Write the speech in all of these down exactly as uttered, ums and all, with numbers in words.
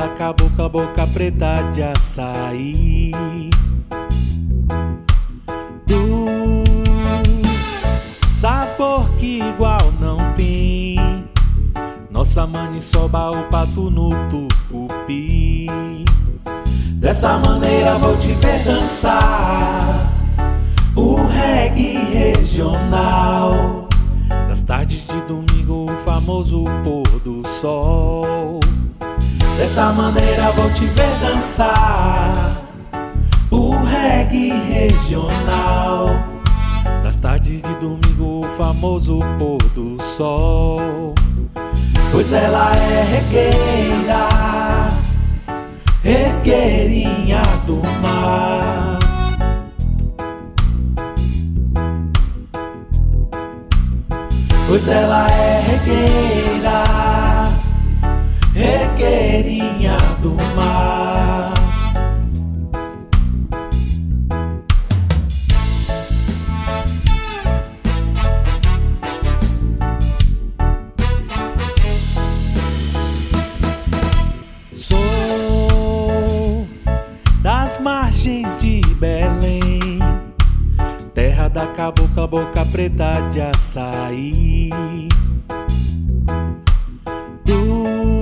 da cabocla, boca preta de açaí. Do sabor que igual não tem, nossa maniçoba, o pato no tucupi. Dessa maneira vou te ver dançar o reggae regional. Das tardes de domingo, o famoso pôr do sol. Dessa maneira vou te ver dançar o reggae regional. Das tardes de domingo, o famoso pôr do sol. Pois ela é regueira, regueirinha do mar. Pois ela é regueira, regueirinha do mar. Sou das margens de Belém, terra da cabocla, boca preta de açaí. Do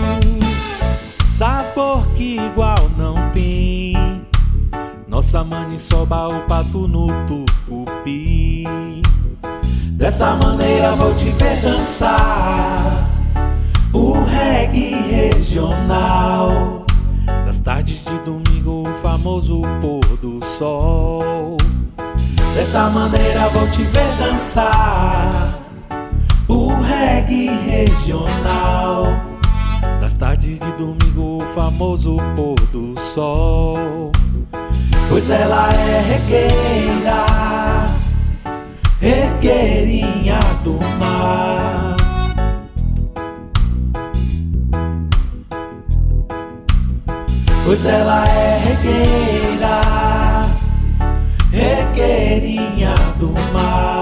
sabor que igual não tem, nossa maniçoba, o pato no tucupi. Dessa maneira vou te ver dançar o reggae regional. Das tardes de domingo, o famoso pôr do sol. Dessa maneira vou te ver dançar o reggae regional. Das tardes de domingo, o famoso pôr do sol. Pois ela é regueira, regueirinha do mar. Pois ela é regueira, regueirinha do mar.